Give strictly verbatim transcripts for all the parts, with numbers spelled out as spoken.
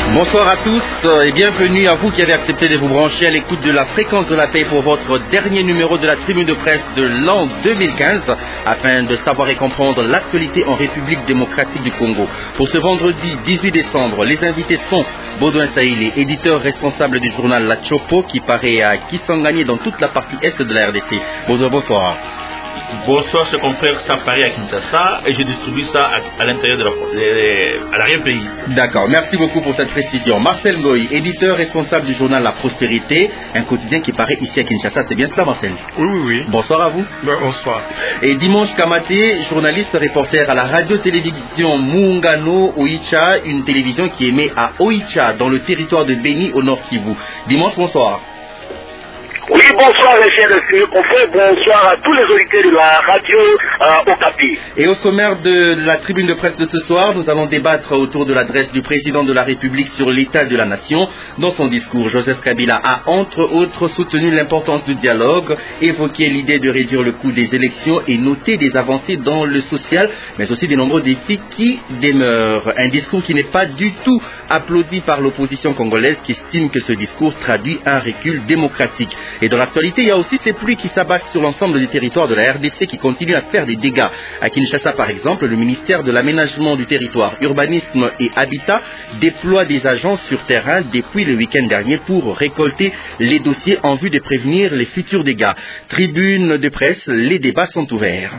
Bonsoir à tous et bienvenue à vous qui avez accepté de vous brancher à l'écoute de la fréquence de la paix pour votre dernier numéro de la tribune de presse de l'an deux mille quinze afin de savoir et comprendre l'actualité en République démocratique du Congo. Pour ce vendredi dix-huit décembre, les invités sont Baudouin Saïlé, éditeur responsable du journal La Chopo qui paraît à Kisangani dans toute la partie est de la R D C. Baudouin, bonsoir. Bonsoir, ce confrère, ça paraît à Kinshasa et je distribue ça à, à l'intérieur de, de, de l'arrière-pays. D'accord, merci beaucoup pour cette précision. Marcel Ngoï, éditeur responsable du journal La Prospérité, un quotidien qui paraît ici à Kinshasa. C'est bien cela, Marcel? Oui, oui, oui. Bonsoir à vous. Bonsoir. Et Dimanche Kamaté, journaliste reporter à la radio-télévision Muungano Oicha, une télévision qui émet à Oicha, dans le territoire de Beni, au Nord Kivu. Dimanche, bonsoir. Oui, bonsoir les chers confrères, bonsoir à tous les auditeurs de la radio euh, Okapi. Et au sommaire de la tribune de presse de ce soir, nous allons débattre autour de l'adresse du président de la République sur l'état de la nation. Dans son discours, Joseph Kabila a entre autres soutenu l'importance du dialogue, évoqué l'idée de réduire le coût des élections et noté des avancées dans le social, mais aussi des nombreux défis qui demeurent. Un discours qui n'est pas du tout applaudi par l'opposition congolaise qui estime que ce discours traduit un recul démocratique. Et dans l'actualité, il y a aussi ces pluies qui s'abattent sur l'ensemble du territoire de la R D C qui continuent à faire des dégâts. À Kinshasa, par exemple, le ministère de l'Aménagement du Territoire, Urbanisme et Habitat déploie des agents sur terrain depuis le week-end dernier pour récolter les dossiers en vue de prévenir les futurs dégâts. Tribune de presse, les débats sont ouverts.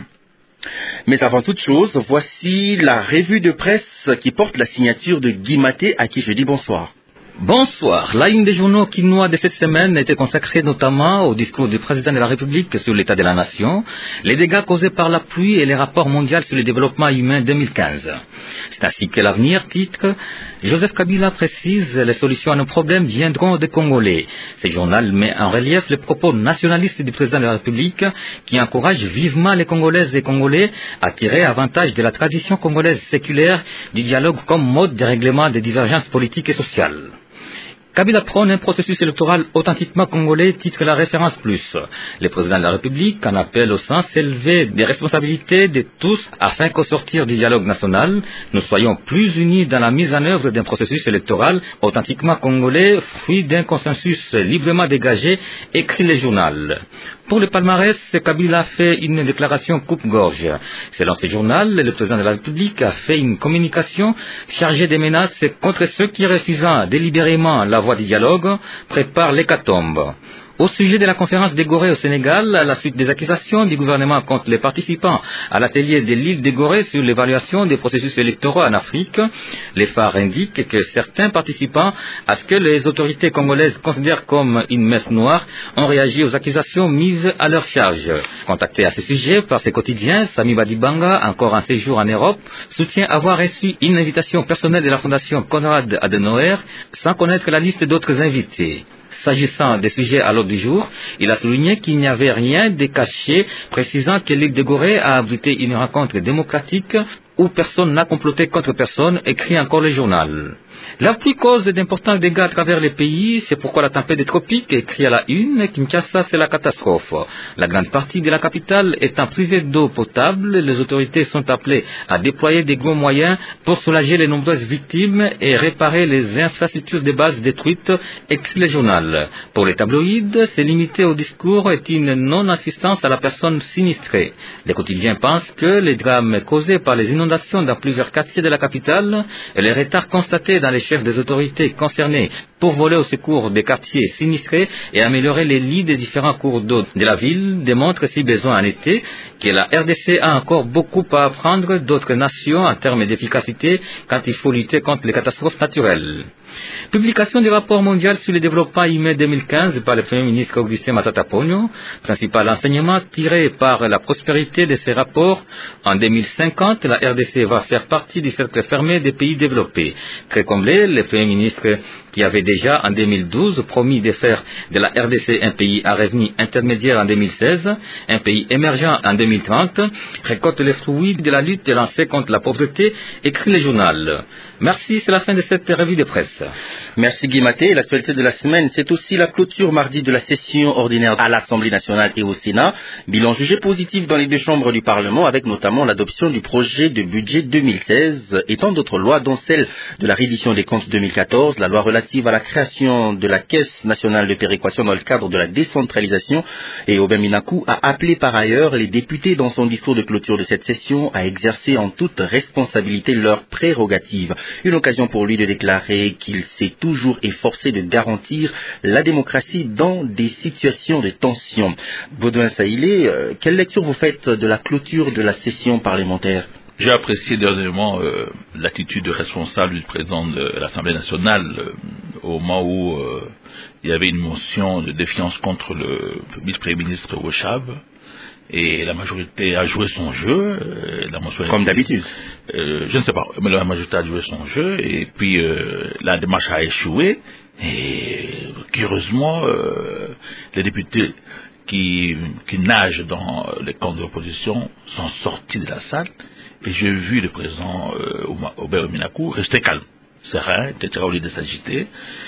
Mais avant toute chose, voici la revue de presse qui porte la signature de Guy Maté, à qui je dis bonsoir. Bonsoir. La une des journaux quinois de cette semaine était consacrée notamment au discours du président de la République sur l'état de la nation, les dégâts causés par la pluie et les rapports mondiaux sur le développement humain deux mille quinze. C'est ainsi que l'avenir titre Joseph Kabila précise les solutions à nos problèmes viendront des Congolais. Ce journal met en relief les propos nationalistes du président de la République qui encourage vivement les Congolaises et Congolais à tirer avantage de la tradition congolaise séculaire du dialogue comme mode de règlement des divergences politiques et sociales. Kabila prône un processus électoral authentiquement congolais, titre la référence plus. Le président de la République en appelle au sens élevé des responsabilités de tous afin qu'au sortir du dialogue national, nous soyons plus unis dans la mise en œuvre d'un processus électoral authentiquement congolais, fruit d'un consensus librement dégagé, écrit le journal. Pour le palmarès, Kabila fait une déclaration coupe-gorge. Selon ce journal, le président de la République a fait une communication chargée de menaces contre ceux qui, refusant délibérément la voie du dialogue, préparent l'hécatombe. Au sujet de la conférence de Gorée au Sénégal, à la suite des accusations du gouvernement contre les participants à l'atelier de l'île de Gorée sur l'évaluation des processus électoraux en Afrique, les phares indiquent que certains participants, à ce que les autorités congolaises considèrent comme une messe noire, ont réagi aux accusations mises à leur charge. Contacté à ce sujet par ses quotidiens, Sami Badibanga, encore en séjour en Europe, soutient avoir reçu une invitation personnelle de la Fondation Konrad Adenauer sans connaître la liste d'autres invités. S'agissant des sujets à l'ordre du jour, il a souligné qu'il n'y avait rien de caché, précisant que l'île de Gorée a abrité une rencontre démocratique où personne n'a comploté contre personne, écrit encore le journal. La pluie cause d'importants dégâts à travers les pays, c'est pourquoi la tempête des tropiques écrit à la une, Kinshasa c'est la catastrophe. La grande partie de la capitale étant privée d'eau potable, les autorités sont appelées à déployer des gros moyens pour soulager les nombreuses victimes et réparer les infrastructures de base détruites, écrit le journal. Pour les tabloïds, c'est limité au discours et une non-assistance à la personne sinistrée. Les quotidiens pensent que les drames causés par les inondations dans plusieurs quartiers de la capitale et les retards constatés dans les chefs des autorités concernées pour voler au secours des quartiers sinistrés et améliorer les lits des différents cours d'eau de la ville démontrent, si besoin en été, que la R D C a encore beaucoup à apprendre d'autres nations en termes d'efficacité quand il faut lutter contre les catastrophes naturelles. Publication du rapport mondial sur le développement humain deux mille quinze par le Premier ministre Augustin Matata Ponyo, principal enseignement tiré par la prospérité de ces rapports. En deux mille cinquante, la R D C va faire partie du cercle fermé des pays développés. Très comblé, le Premier ministre, qui avait déjà en deux mille douze promis de faire de la R D C un pays à revenu intermédiaire en deux mille seize, un pays émergent en deux mille trente, récolte les fruits de la lutte lancée contre la pauvreté, écrit le journal. Merci, c'est la fin de cette revue de presse. Merci Guy Maté. L'actualité de la semaine, c'est aussi la clôture mardi de la session ordinaire à l'Assemblée nationale et au Sénat. Bilan jugé positif dans les deux chambres du Parlement, avec notamment l'adoption du projet de budget deux mille seize et tant d'autres lois, dont celle de la reddition des comptes deux mille quatorze, la loi relative à la création de la Caisse nationale de péréquation dans le cadre de la décentralisation. Et Aubin Minakou a appelé par ailleurs les députés dans son discours de clôture de cette session à exercer en toute responsabilité leurs prérogatives. Une occasion pour lui de déclarer qu'il s'est toujours efforcé de garantir la démocratie dans des situations de tension. Baudouin Saïlé, euh, quelle lecture vous faites de la clôture de la session parlementaire? J'ai apprécié dernièrement euh, l'attitude responsable du président de l'Assemblée nationale euh, au moment où euh, il y avait une motion de défiance contre le vice-premier ministre Wechab. Et la majorité a joué son jeu. Euh, la motion Comme d'habitude. Euh, je ne sais pas, mais la majorité a joué son jeu. Et puis euh, la démarche a échoué. Et curieusement, euh, les députés qui, qui nagent dans les camps de l'opposition sont sortis de la salle. Et j'ai vu le président euh, Aubin Minakou rester calme, serein, peut-être au lieu de s'agiter,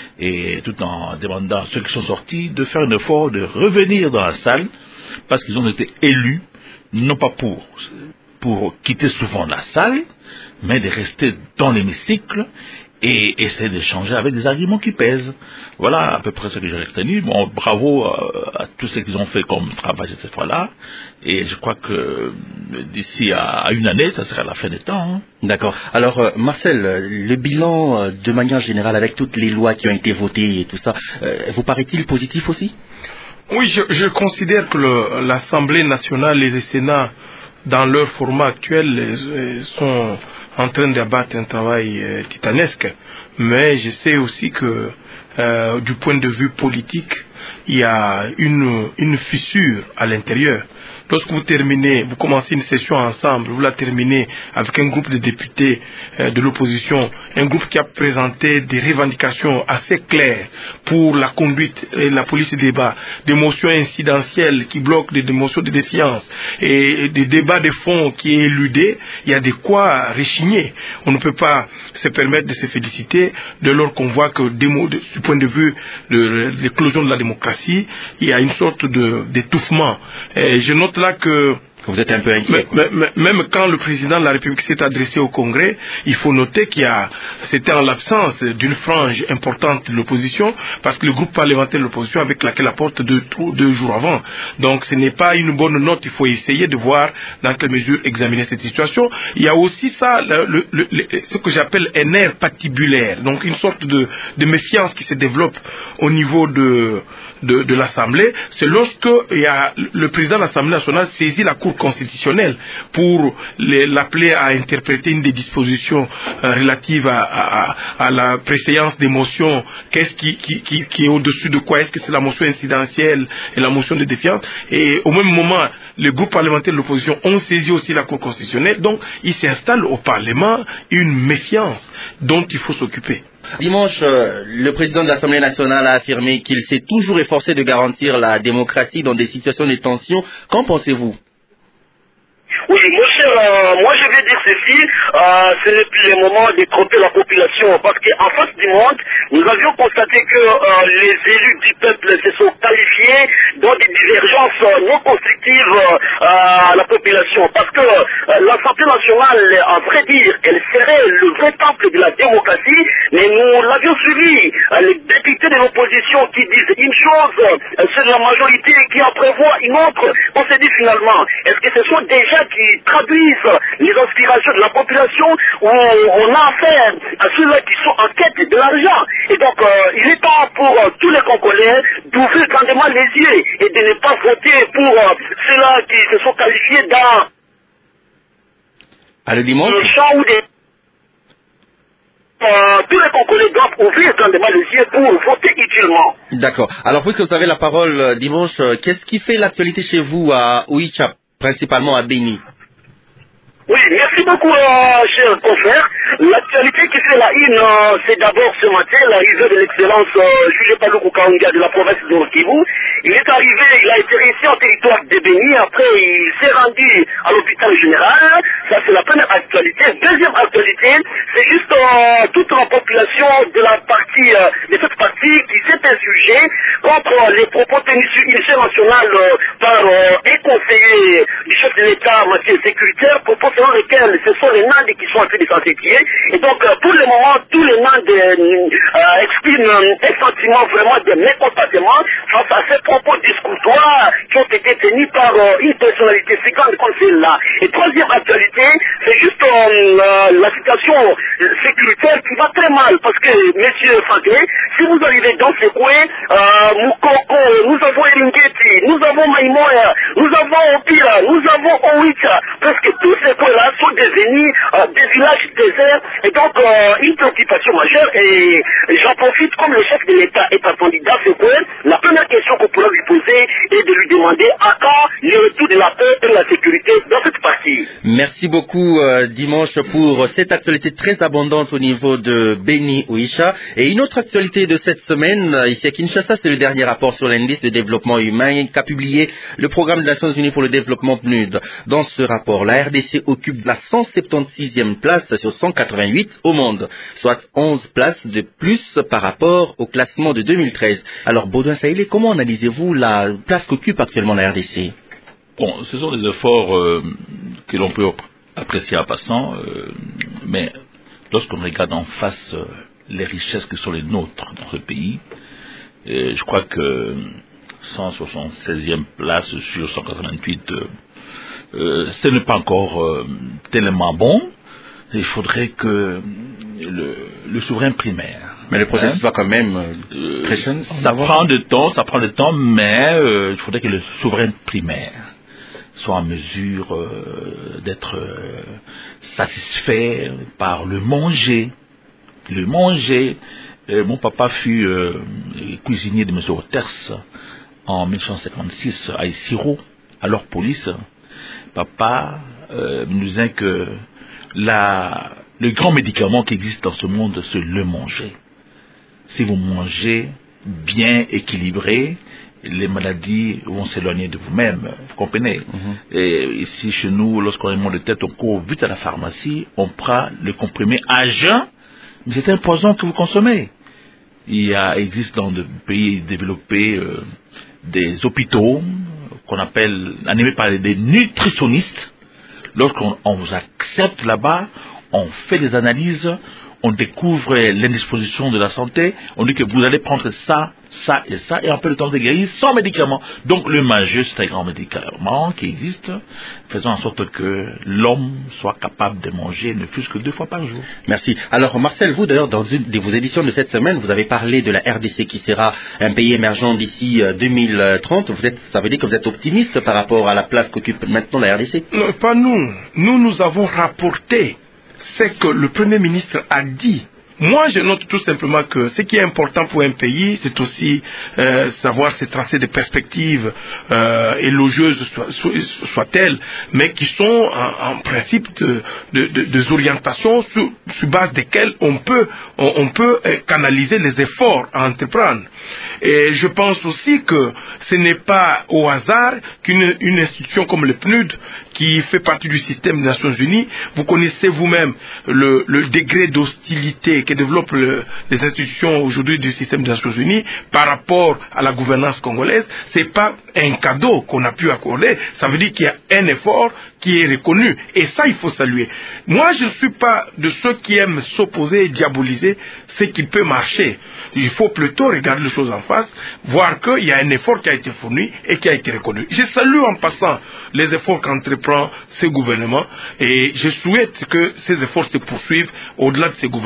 et tout en demandant à ceux qui sont sortis de faire un effort de revenir dans la salle, parce qu'ils ont été élus, non pas pour, pour quitter souvent la salle, mais de rester dans l'hémicycle et essayer d'échanger avec des arguments qui pèsent. Voilà à peu près ce que j'ai retenu. Bon, bravo à, à tous ceux qui ont fait comme travail cette fois-là. Et je crois que d'ici à, à une année, ça sera la fin des temps. Hein. D'accord. Alors, euh, Marcel, le bilan, euh, de manière générale, avec toutes les lois qui ont été votées et tout ça, euh, vous paraît-il positif aussi? Oui, je, je considère que le, l'Assemblée nationale et le Sénat, dans leur format actuel, les, sont en train d'abattre un travail euh, titanesque. Mais je sais aussi que, euh, du point de vue politique, il y a une, une fissure à l'intérieur. Lorsque vous terminez, vous commencez une session ensemble, vous la terminez avec un groupe de députés euh, de l'opposition, un groupe qui a présenté des revendications assez claires pour la conduite et la police des débats, des motions incidentielles qui bloquent des, des motions de défiance et, et des débats de fond qui est éludé, il y a de quoi rechigner. On ne peut pas se permettre de se féliciter de lors qu'on voit que des mots, de, du point de vue de l'éclosion de la démocratie, il y a une sorte de, d'étouffement. Et je note là que vous êtes un peu inquiet. Même quand le président de la République s'est adressé au Congrès, il faut noter qu'il y a, c'était en l'absence d'une frange importante de l'opposition, parce que le groupe parlementaire de l'opposition avait claqué la porte deux, deux jours avant. Donc ce n'est pas une bonne note, il faut essayer de voir dans quelle mesure examiner cette situation. Il y a aussi ça, le, le, le, ce que j'appelle un air patibulaire, donc une sorte de, de méfiance qui se développe au niveau de, de, de l'Assemblée. C'est lorsque il y a, le président de l'Assemblée nationale saisit la Cour constitutionnelle pour l'appeler à interpréter une des dispositions euh, relatives à, à, à la préséance des motions. Qu'est-ce qui, qui, qui, qui est au-dessus de quoi? Est-ce que c'est la motion incidentielle et la motion de défiance? Et au même moment, les groupes parlementaires de l'opposition ont saisi aussi la Cour constitutionnelle. Donc, il s'installe au Parlement une méfiance dont il faut s'occuper. Dimanche, euh, le président de l'Assemblée nationale a affirmé qu'il s'est toujours efforcé de garantir la démocratie dans des situations de tension. Qu'en pensez-vous? Oui, mon cher, euh, moi je vais dire ceci, euh, ce n'est plus le moment de tromper la population, parce qu'en face du monde, nous avions constaté que euh, les élus du peuple se sont qualifiés dans des divergences euh, non constructives euh, à la population, parce que euh, l'Assemblée nationale, à vrai dire, elle serait le vrai temple de la démocratie, mais nous l'avions suivi, euh, les députés de l'opposition qui disent une chose, euh, c'est la majorité qui en prévoit une autre. On s'est dit finalement, est-ce que ce sont des gens qui traduisent les aspirations de la population, où on a affaire à ceux-là qui sont en quête de l'argent? Et donc, euh, il est temps pour euh, tous les Congolais d'ouvrir grandement les yeux et de ne pas voter pour euh, ceux-là qui se sont qualifiés dans à le dimanche le champ où des... Euh, tous les Congolais doivent ouvrir grandement les yeux pour voter utilement. D'accord. Alors, puisque vous avez la parole euh, dimanche, euh, qu'est-ce qui fait l'actualité chez vous à Oicha, principalement à Béni? Oui, merci beaucoup, euh, cher confrère. L'actualité qui fait la une, euh, c'est d'abord ce matin l'arrivée de l'excellence euh, juge Paluku Kaonga de la province de Nord-Kivu. Il est arrivé, il a été réussi en territoire de Béni, après il s'est rendu à l'hôpital général. Ça, c'est la première actualité. Deuxième actualité, c'est juste euh, toute la population de la partie, euh, de cette partie qui s'est insurgée contre les propos tenus sur une chaîne nationale euh, par euh, un conseiller du chef de l'État, Mathieu sécuritaire, propos selon lesquels ce sont les Nandes qui sont en train de s'enseigner. Et donc, euh, pour le moment, tous les Nandes euh, expriment euh, un sentiment vraiment de mécontentement face à ces propos discourtoires qui ont été tenus par euh, une personnalité si grande comme celle-là. Et troisième actualité, c'est juste euh, euh, la situation sécuritaire qui va très mal, parce que, messieurs Fanté, si vous arrivez dans ces coins, euh, Moukoko, nous avons Eringeti, nous avons Maïmoya, nous avons Opira, nous avons Owicha, presque tous ces coins-là sont devenus euh, des villages déserts, et donc euh, une préoccupation majeure, et j'en profite, comme le chef de l'État est attendu dans ce coin, la première question qu'on pourrait lui poser est de lui demander à quand le retour de la paix et de la sécurité dans cette partie. Merci beaucoup euh, Dimanche pour cette actualité très abondante au niveau de Béni Oicha. Et une autre actualité de cette semaine, euh, ici à Kinshasa, c'est le dernier rapport sur l'indice de développement humain qu'a publié le programme des Nations Unies pour le développement P N U D. Dans ce rapport, la R D C occupe la cent soixante-septantième place sur cent quatre-vingt-huit au monde, soit onze places de plus par rapport au classement de deux mille treize. Alors Baudouin Saïlé, comment analysez-vous la place qu'occupe actuellement la R D C? Bon, ce sont des efforts euh, que l'on peut apprécier en passant, euh, mais lorsqu'on regarde en face euh, les richesses qui sont les nôtres dans ce pays, euh, je crois que cent soixante-seizième place sur cent quatre-vingt-huit, euh, euh, ce n'est pas encore euh, tellement bon. Il faudrait que le, le souverain primaire... Mais le processus hein, va quand même euh, très jeune. Ça prend du temps, ça prend du temps, mais euh, il faudrait que le souverain primaire soit en mesure euh, d'être euh, satisfait par le manger. Le manger. Euh, mon papa fut euh, cuisinier de M. Oters en mille neuf cent cinquante-six à Isiro, alors police. Papa euh, nous disait que la, le grand médicament qui existe dans ce monde, c'est le manger. Si vous mangez bien équilibré, les maladies vont s'éloigner de vous-même, vous comprenez. Mm-hmm. Et ici, chez nous, lorsqu'on a un mal de tête, on court vite à la pharmacie, on prend le comprimé à jeun, mais c'est un poison que vous consommez. Il y a, existe dans des pays développés euh, des hôpitaux qu'on appelle, animés par des nutritionnistes. Lorsqu'on on vous accepte là-bas, on fait des analyses, on découvre l'indisposition de la santé, on dit que vous allez prendre ça, ça et ça, et en peu de temps de guérir sans médicaments. Donc le manger, c'est un grand médicament qui existe, faisant en sorte que l'homme soit capable de manger ne fût-ce que deux fois par jour. Merci. Alors Marcel, vous d'ailleurs, dans une de vos éditions de cette semaine, vous avez parlé de la R D C qui sera un pays émergent d'ici deux mille trente. Vous êtes, ça veut dire que vous êtes optimiste par rapport à la place qu'occupe maintenant la R D C? Non, pas nous. Nous, nous avons rapporté ce que le Premier ministre a dit. Moi, je note tout simplement que ce qui est important pour un pays, c'est aussi euh, savoir se tracer des perspectives euh, élogieuses soient-elles, mais qui sont en, en principe de, de, de, des orientations sur, sur base desquelles on peut, on, on peut canaliser les efforts à entreprendre. Et je pense aussi que ce n'est pas au hasard qu'une une institution comme le P N U D, qui fait partie du système des Nations Unies, vous connaissez vous-même le, le degré d'hostilité que développent le, les institutions aujourd'hui du système des Nations Unies par rapport à la gouvernance congolaise. C'est pas un cadeau qu'on a pu accorder, ça veut dire qu'il y a un effort qui est reconnu, et ça il faut saluer. Moi je ne suis pas de ceux qui aiment s'opposer et diaboliser ce qui peut marcher. Il faut plutôt regarder les choses en face, voir qu'il y a un effort qui a été fourni et qui a été reconnu. Je salue en passant les efforts qu'entreprend ce gouvernement, et je souhaite que ces efforts se poursuivent au-delà de ce gouvernement, parce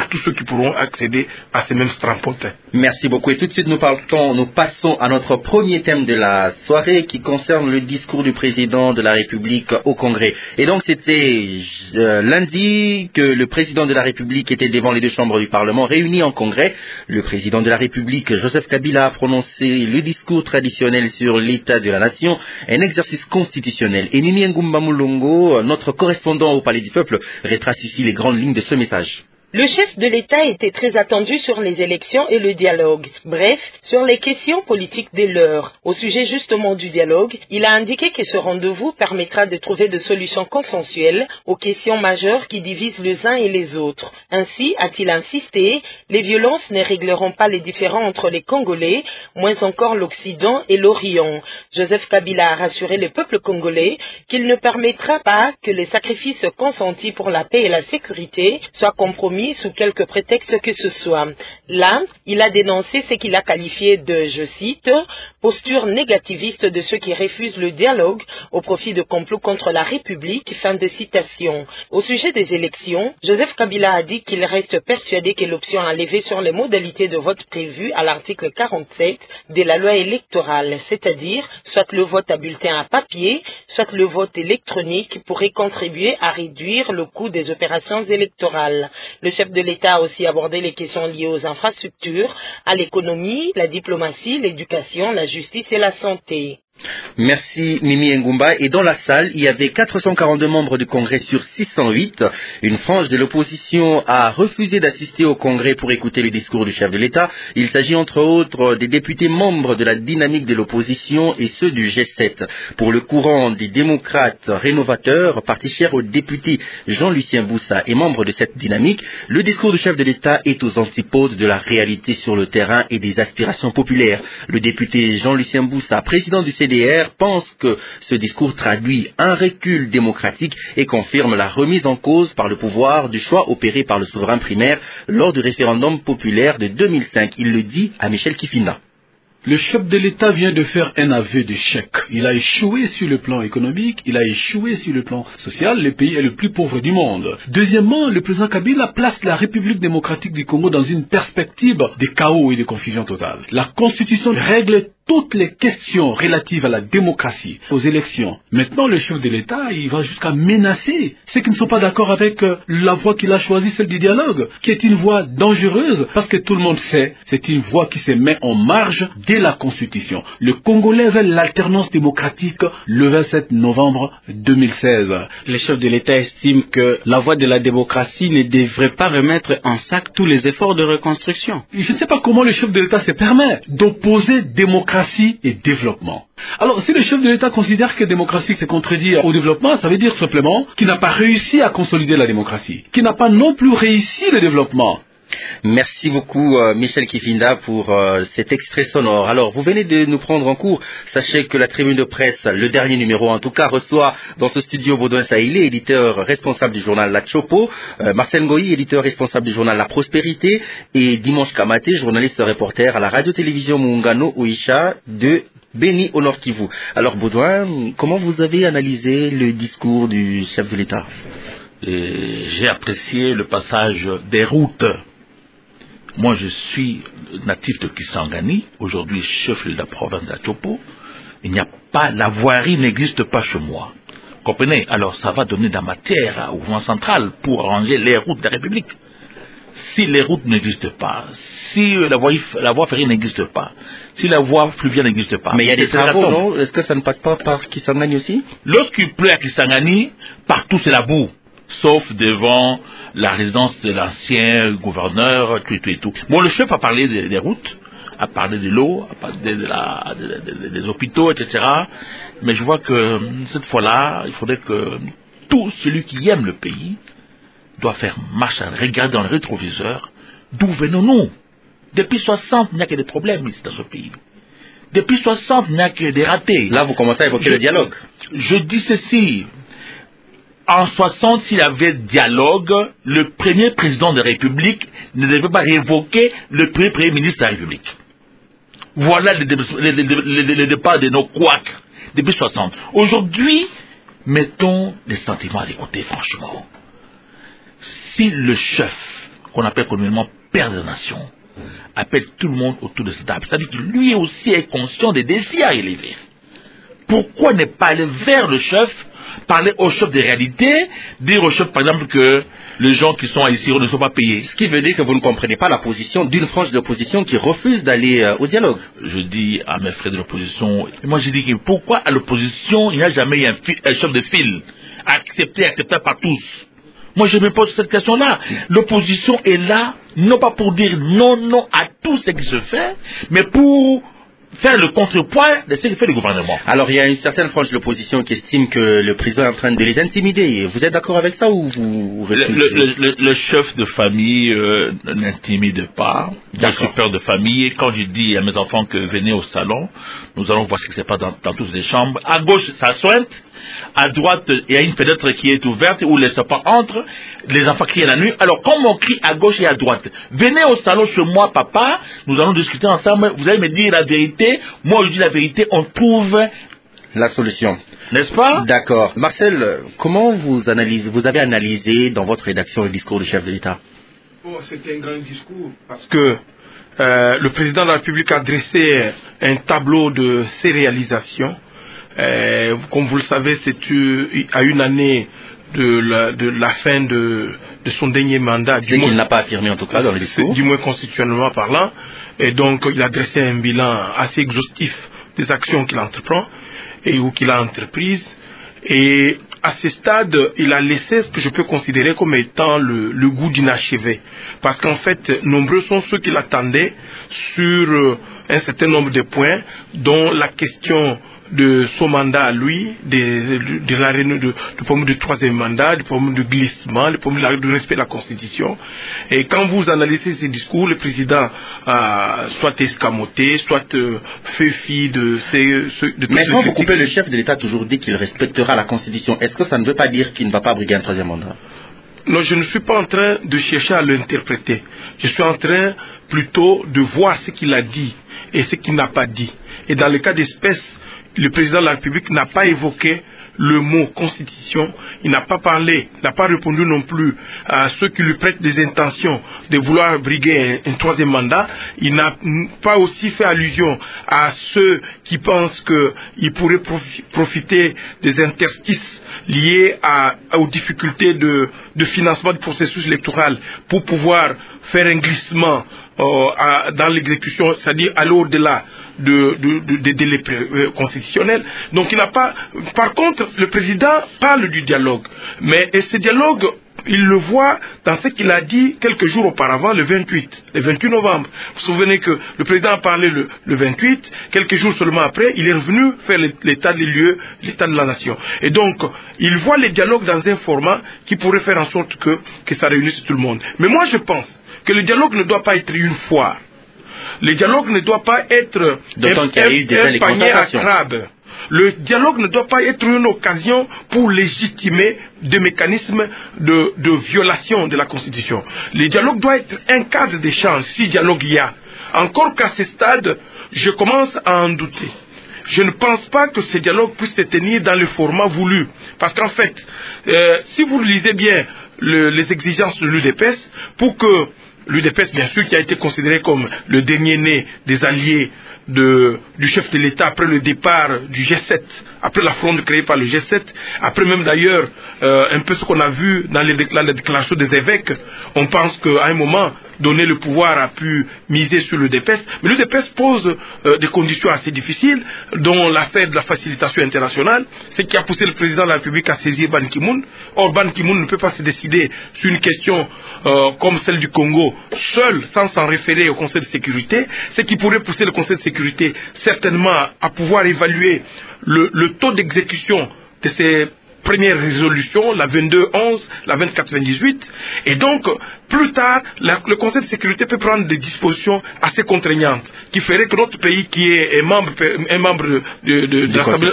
par tous ceux qui pourront accéder à ces mêmes strapontins. Merci beaucoup. Et tout de suite, nous, partons, nous passons à notre premier thème de la soirée qui concerne le discours du président de la République au Congrès. Et donc, c'était euh, lundi que le président de la République était devant les deux chambres du Parlement réunies en Congrès. Le président de la République, Joseph Kabila, a prononcé le discours traditionnel sur l'état de la nation, un exercice constitutionnel. Et Mimi Ngumba Mulongo, notre correspondant au Palais du Peuple, retrace ici les grandes lignes de ce message. Le chef de l'État était très attendu sur les élections et le dialogue. Bref, sur les questions politiques de l'heure. Au sujet justement du dialogue, il a indiqué que ce rendez-vous permettra de trouver des solutions consensuelles aux questions majeures qui divisent les uns et les autres. Ainsi, a-t-il insisté, les violences ne régleront pas les différends entre les Congolais, moins encore l'Occident et l'Orient. Joseph Kabila a rassuré le peuple congolais qu'il ne permettra pas que les sacrifices consentis pour la paix et la sécurité soient compromis sous quelque prétexte que ce soit. Là, il a dénoncé ce qu'il a qualifié de, je cite, posture négativiste de ceux qui refusent le dialogue au profit de complots contre la République, fin de citation. Au sujet des élections, Joseph Kabila a dit qu'il reste persuadé que l'option à lever sur les modalités de vote prévues à l'article quarante-sept de la loi électorale, c'est-à-dire soit le vote à bulletin à papier, soit le vote électronique, pourrait contribuer à réduire le coût des opérations électorales. Le chef de l'État a aussi abordé les questions liées aux infrastructures, à l'économie, la diplomatie, l'éducation, la justice et la santé. Merci Mimi Ngumba. Et dans la salle, il y avait quatre cent quarante-deux membres du Congrès sur six cent huit. Une frange de l'opposition a refusé d'assister au Congrès pour écouter le discours du chef de l'État. Il s'agit entre autres des députés membres de la dynamique de l'opposition et ceux du G sept. Pour le courant des démocrates rénovateurs, parti cher au député Jean-Lucien Boussa et membre de cette dynamique, le discours du chef de l'État est aux antipodes de la réalité sur le terrain et des aspirations populaires. Le député Jean-Lucien Boussa, président du C D R, pense que ce discours traduit un recul démocratique et confirme la remise en cause par le pouvoir du choix opéré par le souverain primaire lors du référendum populaire de deux mille cinq. Il le dit à Michel Kifinda. Le chef de l'État vient de faire un aveu d'échec. Il a échoué sur le plan économique, il a échoué sur le plan social. Le pays est le plus pauvre du monde. Deuxièmement, le président Kabila place la République démocratique du Congo dans une perspective de chaos et de confusion totale. La Constitution règle toutes les questions relatives à la démocratie, aux élections. Maintenant, le chef de l'État, il va jusqu'à menacer ceux qui ne sont pas d'accord avec euh, la voie qu'il a choisie, celle du dialogue, qui est une voie dangereuse, parce que tout le monde sait, c'est une voie qui se met en marge dès la Constitution. Le Congolais veut l'alternance démocratique le vingt-sept novembre deux mille seize. Le chef de l'État estime que la voie de la démocratie ne devrait pas remettre en sac tous les efforts de reconstruction. Je ne sais pas comment le chef de l'État se permet d'opposer démocratie et développement. Alors, si le chef de l'État considère que la démocratie se contredit au développement, ça veut dire simplement qu'il n'a pas réussi à consolider la démocratie, qu'il n'a pas non plus réussi le développement. Merci beaucoup euh, Michel Kifinda pour euh, cet extrait sonore. Alors, vous venez de nous prendre en cours. Sachez que la Tribune de Presse, le dernier numéro en tout cas, reçoit dans ce studio Baudouin Saïlé, éditeur responsable du journal La Chopo, euh, Marcel Ngoyi, éditeur responsable du journal La Prospérité, et Dimanche Kamaté, journaliste reporter à la radio-télévision Muungano Oisha de Béni au Nord Kivu. Alors Baudouin, comment vous avez analysé le discours du chef de l'État? J'ai apprécié le passage des routes. Moi, je suis natif de Kisangani, aujourd'hui chef de la province d'Achopo. Il n'y a pas, la voirie n'existe pas chez moi. Comprenez? Alors, ça va donner de la matière au gouvernement central pour arranger les routes de la République. Si les routes n'existent pas, si la voie, la voie ferrée n'existe pas, si la voie fluviale n'existe pas. Mais il y a des travaux, non? Est-ce que ça ne passe pas par Kisangani aussi? Lorsqu'il pleut à Kisangani, partout c'est la boue. Sauf devant la résidence de l'ancien gouverneur, tout, tout et tout. Bon, le chef a parlé des, des routes, a parlé de l'eau, a parlé de la, de, de, de, des hôpitaux, et cetera. Mais je vois que cette fois-là, il faudrait que tout celui qui aime le pays doit faire marche, regarder dans le rétroviseur. D'où venons-nous? Depuis soixante, il n'y a que des problèmes ici dans ce pays. Depuis soixante, il n'y a que des ratés. Là, vous commencez à évoquer je, le dialogue. Je dis ceci. En soixante, s'il y avait dialogue, le premier président de la République ne devait pas révoquer le premier premier ministre de la République. Voilà le, le, le, le, le départ de nos couacs depuis soixante. Aujourd'hui, mettons les sentiments à l'écouter, franchement. Si le chef qu'on appelle communément père de la nation, appelle tout le monde autour de cette table. C'est-à-dire que lui aussi est conscient des défis à relever. Pourquoi ne pas aller vers le chef, parler au chef des réalités, dire au chef par exemple que les gens qui sont ici ne sont pas payés. Ce qui veut dire que vous ne comprenez pas la position d'une frange de l'opposition qui refuse d'aller euh, au dialogue. Je dis à mes frères de l'opposition, moi je dis que pourquoi à l'opposition il n'y a jamais eu un, fil, un chef de file accepté, accepté par tous. Moi je me pose cette question-là. L'opposition est là, non pas pour dire non, non à tout ce qui se fait, mais pour faire le contrepoids de ce que fait le gouvernement. Alors il y a une certaine frange de l'opposition qui estime que le président est en train de les intimider. Vous êtes d'accord avec ça ou vous le, le, le, le chef de famille euh, n'intimide pas. Je suis père de famille et quand je dis à mes enfants que venez au salon, nous allons voir ce qui se passe dans, dans toutes les chambres. À gauche, ça sointe. À droite, il y a une fenêtre qui est ouverte où les serpents entrent, les enfants crient la nuit. Alors, comme on crie à gauche et à droite, venez au salon chez moi, papa, nous allons discuter ensemble, vous allez me dire la vérité, moi je dis la vérité, on trouve la solution. N'est-ce pas? D'accord. Marcel, comment vous analysez, vous avez analysé dans votre rédaction le discours du chef de l'État? Oh, c'était un grand discours parce que euh, le président de la République a dressé un tableau de ses réalisations. Euh, comme vous le savez, c'est à une année de la, de la fin de, de son dernier mandat. C'est qu'il n'a pas affirmé en tout cas dans le discours. Du moins constitutionnellement parlant. Et donc il a dressé un bilan assez exhaustif des actions qu'il entreprend et ou qu'il a entreprises. Et à ce stade, il a laissé ce que je peux considérer comme étant le, le goût d'inachevé. Parce qu'en fait, nombreux sont ceux qui l'attendaient sur un certain nombre de points, dont la question de son mandat à lui, de, de, de l'arrêt de, du problème du troisième mandat, du problème du glissement, du problème du respect de la Constitution. Et quand vous analysez ces discours, le président a soit escamoté, soit euh, fait fi de ces... De Mais quand vous coupez, le chef de l'État a toujours dit qu'il respectera la Constitution. Est-ce que ça ne veut pas dire qu'il ne va pas briguer un troisième mandat? Non, je ne suis pas en train de chercher à l'interpréter. Je suis en train plutôt de voir ce qu'il a dit et ce qu'il n'a pas dit. Et dans le cas d'espèce, le président de la République n'a pas évoqué le mot constitution, il n'a pas parlé, n'a pas répondu non plus à ceux qui lui prêtent des intentions de vouloir briguer un, un troisième mandat, il n'a pas aussi fait allusion à ceux qui pensent qu'ils pourraient profi profiter des interstices liés à, aux difficultés de, de financement du processus électoral pour pouvoir faire un glissement euh, à, dans l'exécution, c'est-à-dire aller au-delà de, de, de, des délais euh, constitutionnels. Donc il n'a pas... Par contre, le président parle du dialogue, mais et ce dialogue, il le voit dans ce qu'il a dit quelques jours auparavant, le vingt-huit, le vingt-huit novembre. Vous vous souvenez que le président a parlé le, le vingt-huit, quelques jours seulement après, il est revenu faire l'état des lieux, l'état de la nation. Et donc, il voit les dialogues dans un format qui pourrait faire en sorte que, que ça réunisse tout le monde. Mais moi, je pense que le dialogue ne doit pas être une foire. Le dialogue ne doit pas être un, un, un panier à crabes. Le dialogue ne doit pas être une occasion pour légitimer des mécanismes de, de violation de la Constitution. Le dialogue doit être un cadre d'échange, si dialogue il y a. Encore qu'à ce stade, je commence à en douter. Je ne pense pas que ce dialogue puisse se tenir dans le format voulu. Parce qu'en fait, euh, si vous lisez bien le, les exigences de l'U D P S, pour que l'U D P S, bien sûr, qui a été considéré comme le dernier né des alliés de, du chef de l'État après le départ du G sept, après la fronde créée par le G sept, après même d'ailleurs euh, un peu ce qu'on a vu dans les, dans les déclarations des évêques, on pense qu'à un moment donné le pouvoir a pu miser sur l'U D P S, mais l'U D P S pose euh, des conditions assez difficiles, dont l'affaire de la facilitation internationale, ce qui a poussé le président de la République à saisir Ban Ki-moon. Or Ban Ki-moon ne peut pas se décider sur une question euh, comme celle du Congo seul, sans s'en référer au Conseil de sécurité, ce qui pourrait pousser le Conseil de sécurité certainement à pouvoir évaluer le, le taux d'exécution de ces première résolution, la vingt-deux onze, la vingt-quatre vingt-dix-huit, et donc plus tard, la, le Conseil de sécurité peut prendre des dispositions assez contraignantes, qui feraient que notre pays, qui est un membre, un membre de, de, de,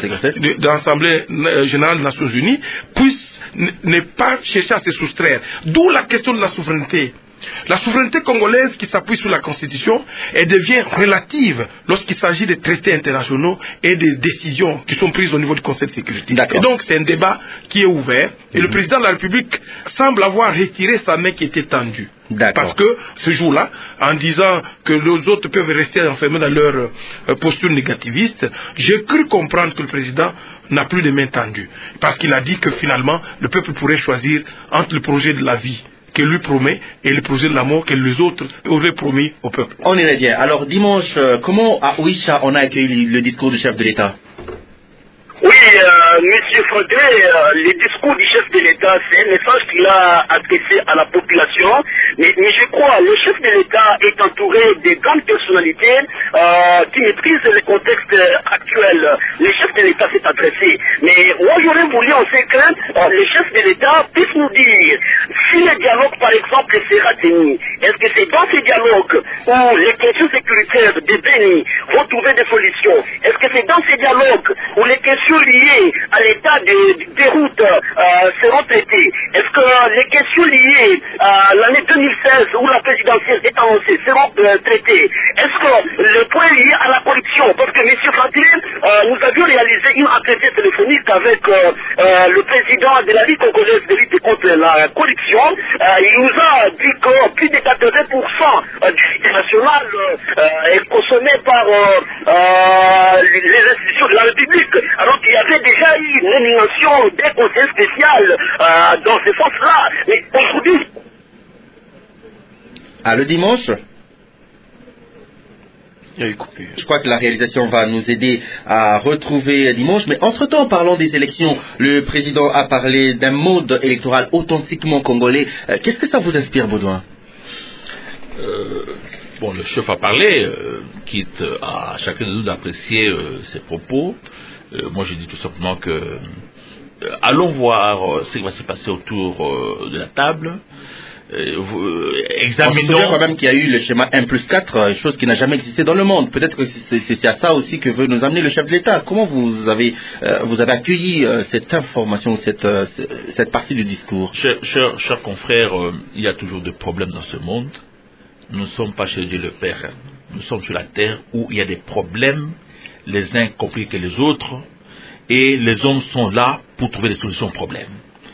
de l'Assemblée générale des Nations Unies, puisse ne pas chercher à se soustraire. D'où la question de la souveraineté La souveraineté congolaise qui s'appuie sur la Constitution, elle devient relative lorsqu'il s'agit des traités internationaux et des décisions qui sont prises au niveau du Conseil de sécurité. Et donc c'est un débat qui est ouvert et mmh. le président de la République semble avoir retiré sa main qui était tendue. Parce que ce jour-là, en disant que les autres peuvent rester enfermés dans leur euh, posture négativiste, j'ai cru comprendre que le président n'a plus de main tendue. Parce qu'il a dit que finalement, le peuple pourrait choisir entre le projet de la vie qu'elle lui promet et le projet de la mort que les autres auraient promis au peuple. On y revient. Alors dimanche, euh, comment à Oicha on a accueilli le discours du chef de l'État? Oui, euh, Monsieur Frodé, euh, le discours du chef de l'État, c'est un message qu'il a adressé à la population, mais, mais je crois le chef de l'État est entouré de grandes personnalités euh, qui maîtrisent le contexte actuel. Le chef de l'État s'est adressé, mais moi j'aurais voulu en fait que euh, le chef de l'État puisse nous dire si le dialogue par exemple sera tenu. Est-ce que c'est dans ce dialogue où les questions sécuritaires de Béni vont trouver des solutions? Est-ce que c'est dans ce dialogue où les questions liées à l'état des de routes euh, seront traitées? Est-ce que les questions liées à l'année deux mille seize où la présidentielle est annoncée seront euh, traitées? Est-ce que le point lié à la corruption, parce que M. Fantine, euh, nous avions réalisé une entretien téléphonique avec euh, euh, le président de la Ligue congolaise de lutte contre la corruption, euh, il nous a dit que plus de quatre-vingts pour cent du budget national euh, est consommé par euh, euh, les institutions de la République. Alors qu'il y avait déjà eu une nomination d'un conseil spécial euh, dans ce sens-là. Mais aujourd'hui... Ah, le dimanche je crois que la réalisation va nous aider à retrouver dimanche. Mais entre-temps, parlons des élections. Le président a parlé d'un mode électoral authentiquement congolais. Euh, Qu'est-ce que ça vous inspire, Baudouin? euh, Bon, le chef a parlé, euh, quitte à chacun de nous d'apprécier euh, ses propos. Euh, moi, je dis tout simplement que euh, allons voir euh, ce qui va se passer autour euh, de la table. Euh, euh, examinons. On se quand même qu'il y a eu le schéma un plus quatre, chose qui n'a jamais existé dans le monde. Peut-être que c'est à ça aussi que veut nous amener le chef de l'État. Comment vous avez, euh, vous avez accueilli euh, cette information, cette, euh, cette partie du discours? Chers cher, cher confrères, euh, il y a toujours des problèmes dans ce monde. Nous ne sommes pas chez Dieu le Père. Nous sommes sur la terre où il y a des problèmes, les uns compliquent les autres, et les hommes sont là pour trouver des solutions aux problèmes.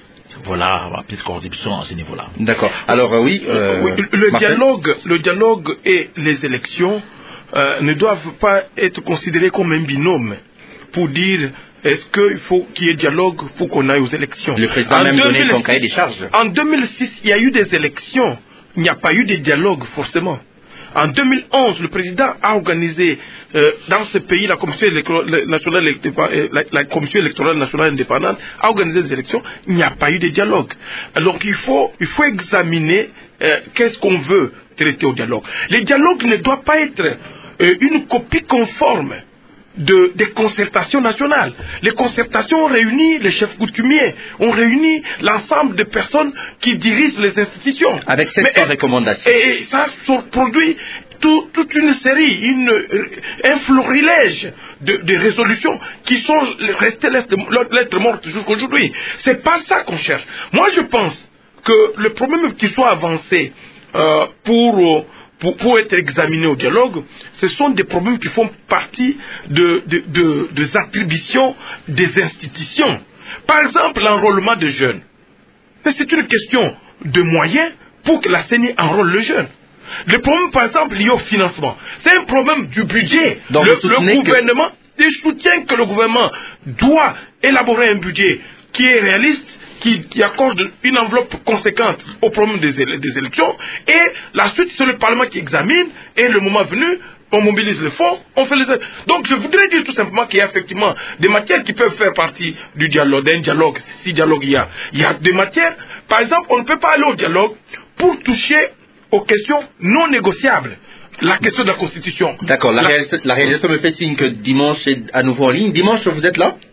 Voilà ma petite contribution à ce niveau-là. D'accord. Alors euh, oui, euh, oui, le dialogue, le dialogue et les élections euh, ne doivent pas être considérés comme un binôme pour dire est-ce qu'il faut qu'il y ait dialogue pour qu'on aille aux élections. Le président a même donné son cahier des charges. En deux mille six, il y a eu des élections. Il n'y a pas eu de dialogue forcément. En deux mille onze, le président a organisé euh, dans ce pays la commission, nationale, la, la commission électorale nationale indépendante a organisé des élections. Il n'y a pas eu de dialogue. Donc il faut, il faut examiner euh, qu'est-ce qu'on veut traiter au dialogue. Le dialogue ne doit pas être euh, une copie conforme de, des concertations nationales. Les concertations ont réuni les chefs coutumiers, ont réuni l'ensemble des personnes qui dirigent les institutions. Avec sept cents recommandations. Et ça produit tout, toute une série, une, un florilège de, de résolutions qui sont restées lettres mortes jusqu'aujourd'hui. C'est pas ça qu'on cherche. Moi je pense que le problème qui soit avancé euh, pour... Pour, pour être examiné au dialogue, ce sont des problèmes qui font partie de, de, de, des attributions des institutions. Par exemple, l'enrôlement des jeunes. C'est une question de moyens pour que la C E N I enrôle les jeunes. Le problème, par exemple, lié au financement, c'est un problème du budget. Donc, le, le gouvernement, que... je soutiens que le gouvernement doit élaborer un budget qui est réaliste, Qui, qui accorde une enveloppe conséquente au problème des, éle des élections, et la suite c'est le Parlement qui examine, et le moment venu, on mobilise les fonds, on fait les... Donc je voudrais dire tout simplement qu'il y a effectivement des matières qui peuvent faire partie du dialogue, d'un dialogue, si dialogue il y a. Il y a des matières, par exemple, on ne peut pas aller au dialogue pour toucher aux questions non négociables. La question de la Constitution. D'accord, la, la... Réalisation, la réalisation me fait signe que dimanche est à nouveau en ligne. Dimanche, vous êtes là?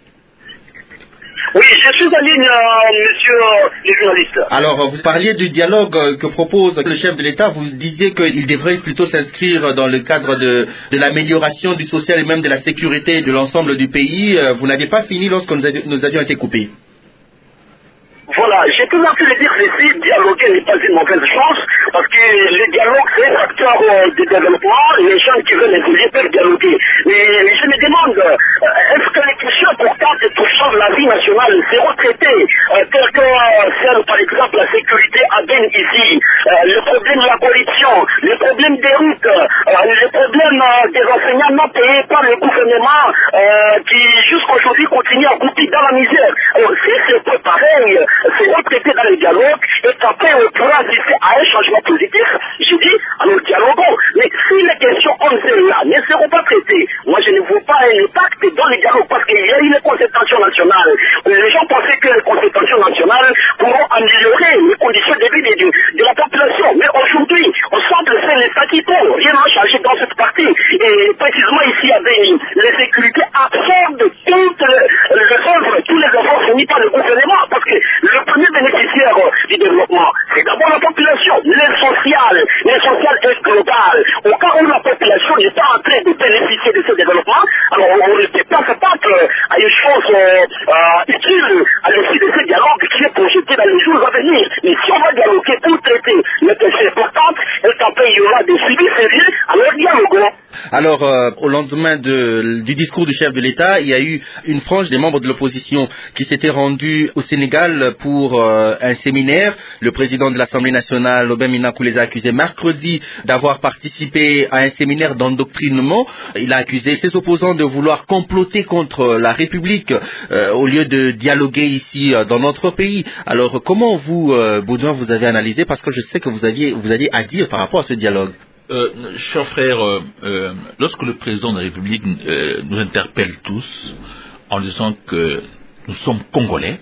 Oui, je suis en ligne, euh, monsieur euh, les journalistes. Alors, vous parliez du dialogue euh, que propose le chef de l'État. Vous disiez qu'il devrait plutôt s'inscrire dans le cadre de, de l'amélioration du social et même de la sécurité de l'ensemble du pays. Euh, vous n'aviez pas fini lorsque nous, avions, nous avions été coupés. Voilà, j'ai toujours pu le dire ceci, dialoguer n'est pas une mauvaise chose, parce que le dialogue c'est un facteur euh, de développement, les gens qui veulent évoluer peuvent dialoguer. Mais je me demande, euh, est-ce que les questions importantes touchant la vie nationale seront traitées, euh, telles que euh, celle par exemple la sécurité à Ben ici, euh, le problème de la corruption, le problème des routes, euh, le problème euh, des enseignants non payés par le gouvernement euh, qui jusqu'aujourd'hui continue à goûter dans la misère. Alors si c'est pas pareil, c'est retraité dans le dialogue et qu'après on pourra assister à un changement positif, je dis, alors dialoguons. Mais si les questions comme celle-là ne seront pas traitées, moi je ne vois pas un impact dans le dialogue parce qu'il y a une concertation nationale. Les gens pensaient que les concertations nationales pourront améliorer les conditions de vie de, de, de la population. Mais aujourd'hui, on semble faire les statuts, rien n'a changé dans cette partie. Et précisément ici, à Béni, les sécurités absorbent toutes les, les œuvres, tous les efforts fournis par le gouvernement parce que le premier bénéficiaire du développement, c'est d'abord la population. L'aide sociale, l'aide sociale est globale. Au cas où la population n'est pas en train de bénéficier de ce développement, alors on ne peut pas se battre à une chose euh, euh, utile à l'issue de ce dialogue qui est projeté dans les jours à venir. Mais si on va dialoguer pour traiter les questions importantes, et qu'après il y aura des suivis sérieux, alors dialoguons. Alors, euh, au lendemain de, du discours du chef de l'État, il y a eu une frange des membres de l'opposition qui s'étaient rendus au Sénégal pour euh, un séminaire. Le président de l'Assemblée nationale, Aubin Minakou, les a accusés mercredi d'avoir participé à un séminaire d'endoctrinement. Il a accusé ses opposants de vouloir comploter contre la République euh, au lieu de dialoguer ici euh, dans notre pays. Alors, comment vous, euh, Baudouin, vous avez analysé, parce que je sais que vous aviez, vous aviez à dire par rapport à ce dialogue. Euh, cher frère, euh, euh, lorsque le président de la République euh, nous interpelle tous en disant que nous sommes Congolais,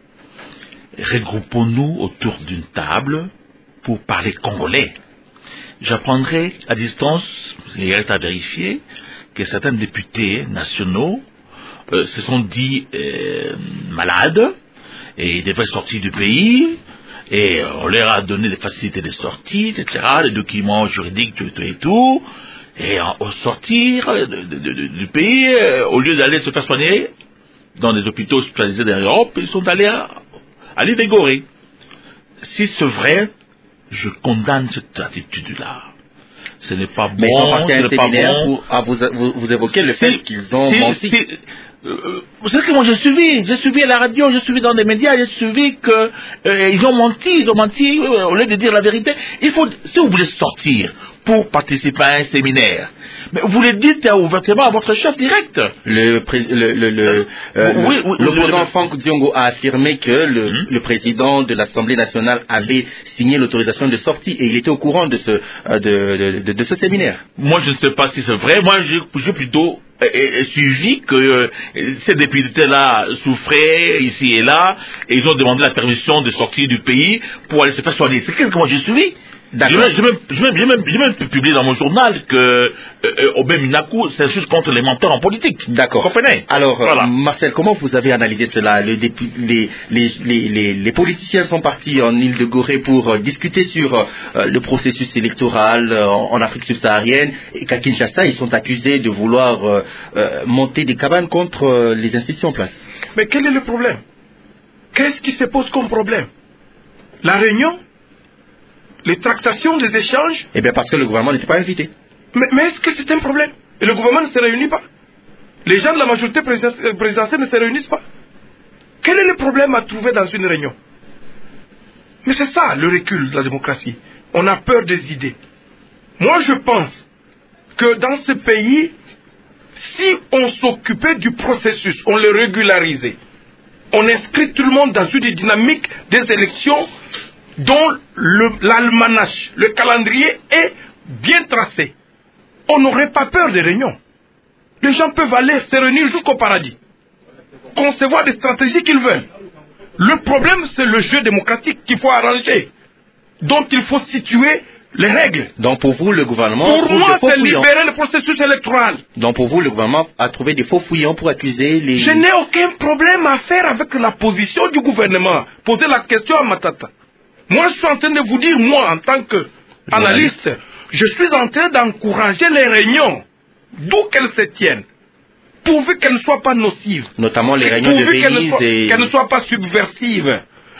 regroupons-nous autour d'une table pour parler congolais. J'apprendrai à distance, il reste à vérifier, que certains députés nationaux euh, se sont dit euh, malades et ils devraient sortir du pays. Et on leur a donné des facilités de sortie, et cetera, les documents juridiques, tout, tout et tout. Et au sortir de, de, de, du pays, euh, au lieu d'aller se faire soigner dans des hôpitaux spécialisés d'Europe, ils sont allés à, à l'île des Gorées. Si c'est vrai, je condamne cette attitude-là. Ce n'est pas bon. Mais ce n'est pas bon. Pour, ah, vous, vous, vous évoquez le fait qu'ils ont menti. Euh, vous savez que moi j'ai suivi, j'ai suivi à la radio, j'ai suivi dans les médias, j'ai suivi que euh, ils ont menti, ils ont menti euh, au lieu de dire la vérité. Il faut, si vous voulez sortir pour participer à un séminaire, mais vous le dites ouvertement à votre chef direct. Le, le, le, le euh, oui, oui, l'opposant Franck Diongo a affirmé que le, hum. le président de l'Assemblée nationale avait signé l'autorisation de sortie et il était au courant de ce, euh, de, de, de, de ce séminaire. Moi je ne sais pas si c'est vrai. Moi j'ai, j'ai plutôt et suivi que euh, ces députés-là souffraient ici et là, et ils ont demandé la permission de sortir du pays pour aller se faire soigner. C'est qu'est-ce que moi j'ai suivi. J'ai même, j'ai, même, j'ai, même, j'ai, même, j'ai même publié dans mon journal que euh, Aubin Minakou s'insurge contre les menteurs en politique. D'accord. Vous comprenez? Alors, voilà. Marcel, comment vous avez analysé cela? le dépu- les, les, les, les, les politiciens sont partis en île de Gorée pour euh, discuter sur euh, le processus électoral euh, en, en Afrique subsaharienne, et qu'à Kinshasa, ils sont accusés de vouloir euh, euh, monter des cabanes contre euh, les institutions en place. Mais quel est le problème? Qu'est-ce qui se pose comme problème? La réunion? Les tractations, les échanges? Eh bien, parce que le gouvernement n'était pas invité. Mais, mais est-ce que c'est un problème? Et le gouvernement ne se réunit pas? Les gens de la majorité présidentielle ne se réunissent pas? Quel est le problème à trouver dans une réunion? Mais c'est ça, le recul de la démocratie. On a peur des idées. Moi, je pense que dans ce pays, si on s'occupait du processus, on le régularisait, on inscrit tout le monde dans une dynamique des élections dont le, l'almanach, le calendrier est bien tracé, on n'aurait pas peur des réunions. Les gens peuvent aller se réunir jusqu'au paradis, concevoir des stratégies qu'ils veulent. Le problème, c'est le jeu démocratique qu'il faut arranger, dont il faut situer les règles. Donc pour vous, le gouvernement... Pour moi, c'est libérer le processus électoral. Donc pour vous, le gouvernement a trouvé des faux fouillants pour accuser les... Je n'ai aucun problème à faire avec la position du gouvernement. Posez la question à Matata. Moi, je suis en train de vous dire, moi, en tant qu'analyste, je suis en train d'encourager les réunions, d'où qu'elles se tiennent, pourvu qu'elles ne soient pas nocives. Notamment les réunions de Venise qu'elles, soient, et... qu'elles ne soient pas subversives.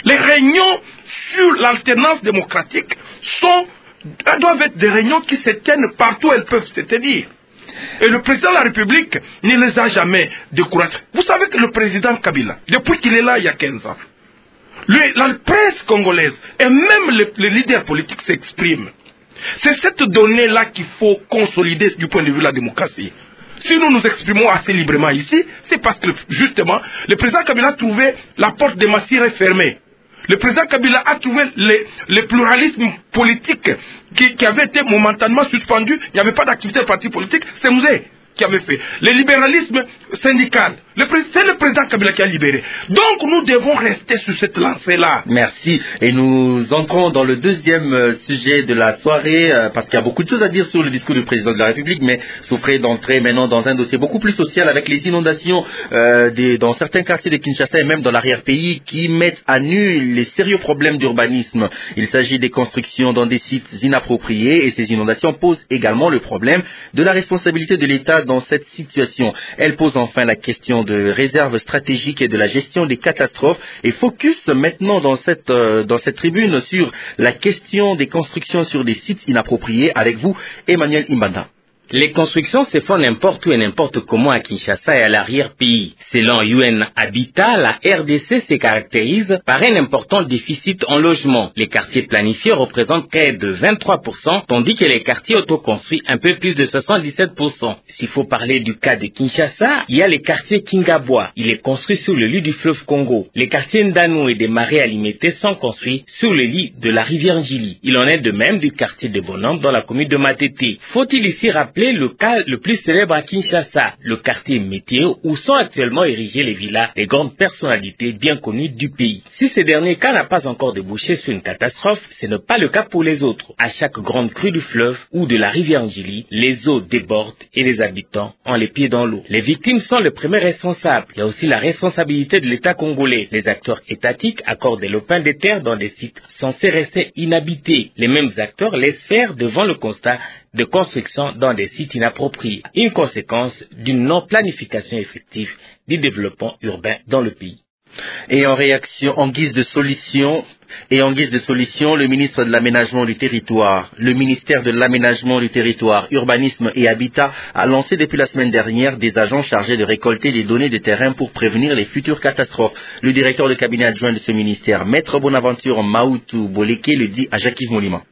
Les réunions sur l'alternance démocratique sont, doivent être des réunions qui se tiennent partout où elles peuvent se tenir. Et le président de la République ne les a jamais découragés. Vous savez que le président Kabila, depuis qu'il est là il y a quinze ans, le, la presse congolaise et même les, les leaders politiques s'expriment. C'est cette donnée-là qu'il faut consolider du point de vue de la démocratie. Si nous nous exprimons assez librement ici, c'est parce que justement, le président Kabila a trouvé la porte de Massiré fermée. Le président Kabila a trouvé le, le pluralisme politique qui, qui avait été momentanément suspendu. Il n'y avait pas d'activité de parti politique. C'est Mouzé qui avait fait. Le libéralisme syndical. C'est le président Kabila qui a libéré. Donc nous devons rester sur cette lancée-là. Merci. Et nous entrons dans le deuxième sujet de la soirée, euh, parce qu'il y a beaucoup de choses à dire sur le discours du président de la République, mais souffrez d'entrer maintenant dans un dossier beaucoup plus social avec les inondations euh, des, dans certains quartiers de Kinshasa et même dans l'arrière-pays qui mettent à nu les sérieux problèmes d'urbanisme. Il s'agit des constructions dans des sites inappropriés et ces inondations posent également le problème de la responsabilité de l'État dans cette situation. Elle pose enfin la question de réserve stratégique et de la gestion des catastrophes et focus maintenant dans cette, euh, dans cette tribune sur la question des constructions sur des sites inappropriés avec vous, Emmanuel Imbanda. Les constructions se font n'importe où et n'importe comment à Kinshasa et à l'arrière-pays. Selon U N Habitat, la R D C se caractérise par un important déficit en logement. Les quartiers planifiés représentent près de vingt-trois pour cent, tandis que les quartiers autoconstruits un peu plus de soixante-dix-sept pour cent. S'il faut parler du cas de Kinshasa, il y a le quartier Kingabwa. Il est construit sur le lit du fleuve Congo. Les quartiers Ndano et des marais alimentés sont construits sur le lit de la rivière Njili. Il en est de même du quartier de Bonhomme dans la commune de Matete. Faut-il ici rappeler le cas le plus célèbre à Kinshasa, le quartier Météo, où sont actuellement érigées les villas des grandes personnalités bien connues du pays. Si ce dernier cas n'a pas encore débouché sur une catastrophe, ce n'est pas le cas pour les autres. À chaque grande crue du fleuve ou de la rivière Njili, les eaux débordent et les habitants ont les pieds dans l'eau. Les victimes sont les premiers responsables. Il y a aussi la responsabilité de l'État congolais. Les acteurs étatiques accordent des lopins de terre dans des sites censés rester inhabités. Les mêmes acteurs laissent faire devant le constat de construction dans des sites inappropriés, une conséquence d'une non-planification effective du développement urbain dans le pays. Et en réaction, en guise de solution, et en guise de solution, le ministre de l'Aménagement du Territoire, le ministère de l'Aménagement du Territoire, Urbanisme et Habitat a lancé depuis la semaine dernière des agents chargés de récolter des données de terrain pour prévenir les futures catastrophes. Le directeur de cabinet adjoint de ce ministère, Maître Bonaventure Maoutou Boleke, le dit à Jacques-Yves Molima.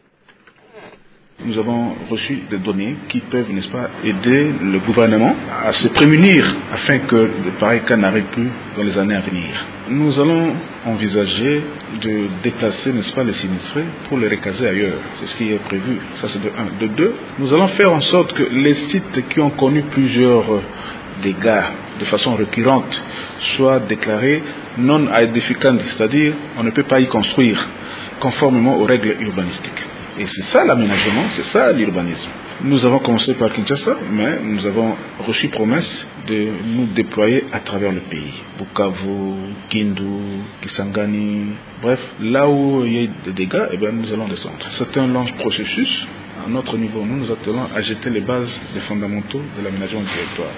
Nous avons reçu des données qui peuvent, n'est-ce pas, aider le gouvernement à se prémunir afin que de pareils cas n'arrivent plus dans les années à venir. Nous allons envisager de déplacer, n'est-ce pas, les sinistrés pour les recaser ailleurs. C'est ce qui est prévu. Ça, c'est de un. De deux, nous allons faire en sorte que les sites qui ont connu plusieurs dégâts de façon récurrente soient déclarés non aedificandi, c'est-à-dire on ne peut pas y construire conformément aux règles urbanistiques. Et c'est ça l'aménagement, c'est ça l'urbanisme. Nous avons commencé par Kinshasa, mais nous avons reçu promesse de nous déployer à travers le pays. Bukavu, Kindu, Kisangani, bref, là où il y a des dégâts, eh bien, nous allons descendre. C'est un long processus. À notre niveau, nous nous attelons à jeter les bases des fondamentaux de l'aménagement du territoire.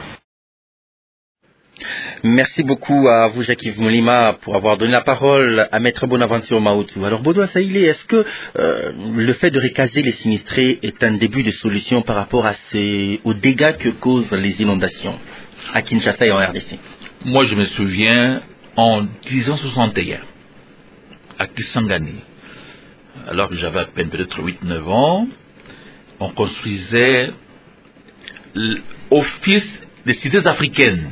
Merci beaucoup à vous, Jacques-Yves Molima, pour avoir donné la parole à Maître Bonaventure Maoutou. Alors, Baudouin Saïlé, est-ce que euh, le fait de recaser les sinistrés est un début de solution par rapport à ces, aux dégâts que causent les inondations à Kinshasa et en R D C? Moi, je me souviens, en mille neuf cent soixante et un, à Kisangani, alors que j'avais à peine peut-être huit neuf ans, on construisait l'Office des cités africaines,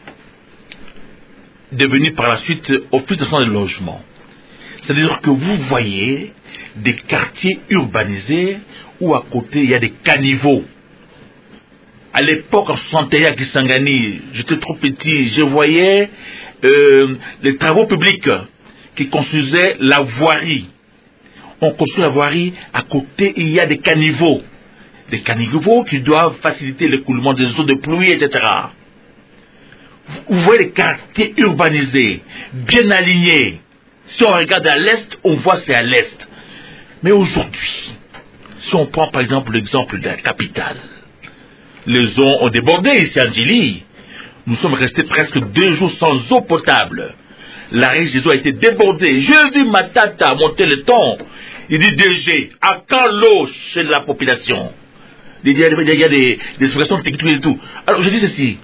devenu par la suite Office de soins de logement. C'est-à-dire que vous voyez des quartiers urbanisés où à côté il y a des caniveaux. À l'époque, en soixante et un à Kisangani, j'étais trop petit, je voyais euh, les travaux publics qui construisaient la voirie. On construit la voirie, à côté il y a des caniveaux. Des caniveaux qui doivent faciliter l'écoulement des eaux de pluie, et cetera. Vous voyez les quartiers urbanisés, bien alignés. Si on regarde à l'est, on voit c'est à l'est. Mais aujourd'hui, si on prend par exemple l'exemple de la capitale, les eaux ont débordé ici à Njili. Nous sommes restés presque deux jours sans eau potable. la régie des eaux a été débordée. J'ai vu Matata monter le ton. Il dit D G, à quand l'eau chez la population? Il y a, il y a des, des solutions techniques et tout. Alors je dis ceci,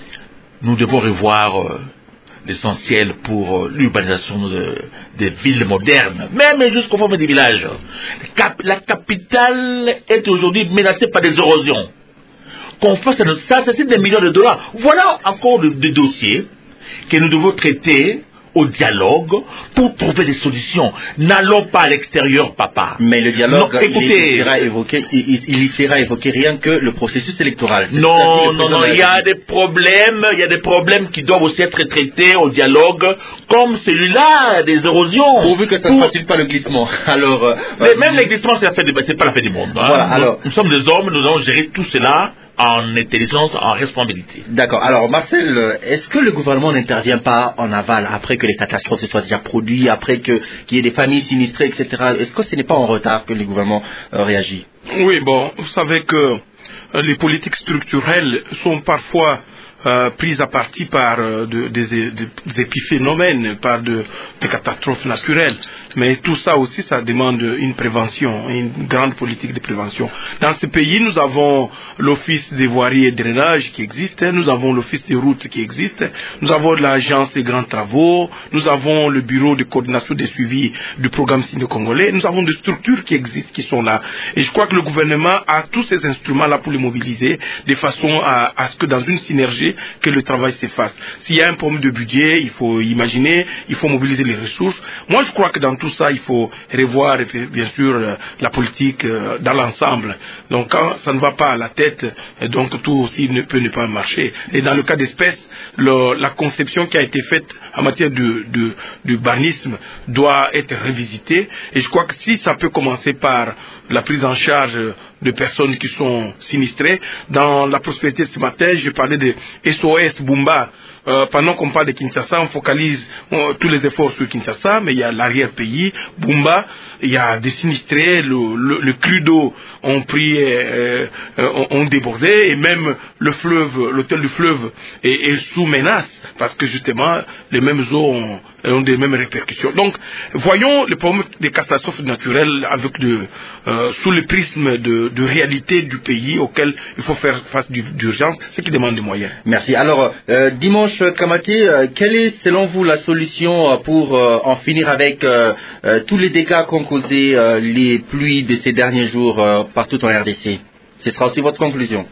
nous devons revoir euh, l'essentiel pour euh, l'urbanisation de, des villes modernes, même jusqu'au fond des villages. Cap, la capitale est aujourd'hui menacée par des érosions. Qu'on fasse ça, c'est des millions de dollars. Voilà encore des de dossiers que nous devons traiter au dialogue pour trouver des solutions. N'allons pas à l'extérieur, papa. Mais le dialogue, non, écoutez, il, il, sera évoqué, il, il y sera évoqué rien que le processus électoral. Non, non, non, il y a des problèmes, il y a des problèmes qui doivent aussi être traités au dialogue, comme celui-là, des érosions. Pourvu que ça ne facilite pas le glissement. Alors, euh, mais même le glissement, c'est pas la fin du monde. Hein. Voilà, alors, nous, nous sommes des hommes, nous allons gérer tout cela en intelligence, en responsabilité. D'accord. Alors, Marcel, est-ce que le gouvernement n'intervient pas en aval après que les catastrophes se soient déjà produites, après que qu'il y ait des familles sinistrées, et cetera. Est-ce que ce n'est pas en retard que le gouvernement euh, réagit? Oui, bon, vous savez que euh, les politiques structurelles sont parfois Euh, prise à partie par euh, de, des, des épiphénomènes, par de, des catastrophes naturelles. Mais tout ça aussi, ça demande une prévention, une grande politique de prévention. Dans ce pays, nous avons l'Office des voiries et drainage qui existe, nous avons l'Office des routes qui existe, nous avons l'Agence des grands travaux, nous avons le Bureau de coordination des suivis du programme sino-congolais, nous avons des structures qui existent, qui sont là. Et je crois que le gouvernement a tous ces instruments-là pour les mobiliser, de façon à, à ce que dans une synergie, que le travail se fasse. S'il y a un problème de budget, il faut imaginer, il faut mobiliser les ressources. Moi, je crois que dans tout ça, il faut revoir, bien sûr, la politique dans l'ensemble. Donc, quand ça ne va pas à la tête, donc tout aussi ne peut ne pas marcher. Et dans le cas d'espèce, le, la conception qui a été faite en matière de, de, de urbanisme doit être révisitée. Et je crois que si ça peut commencer par la prise en charge de personnes qui sont sinistrées, dans la prospérité ce matin, je parlais de S O S Bumba. Euh, pendant qu'on parle de Kinshasa, on focalise on, tous les efforts sur Kinshasa, mais il y a l'arrière-pays, Bumba, il y a des sinistrés, le, le, le cru d'eau ont pris, euh, euh, ont débordé, et même le fleuve, l'hôtel du fleuve est, est sous menace, parce que justement, les mêmes eaux ont, ont des mêmes répercussions. Donc, voyons le problème des catastrophes naturelles avec de, euh, sous le prisme de, de réalité du pays auquel il faut faire face d'urgence, ce qui demande des moyens. Merci. Alors, euh, dimanche, Kamaté, euh, quelle est selon vous la solution pour euh, en finir avec euh, euh, tous les dégâts qu'ont causé euh, les pluies de ces derniers jours euh, partout en R D C? Ce sera aussi votre conclusion.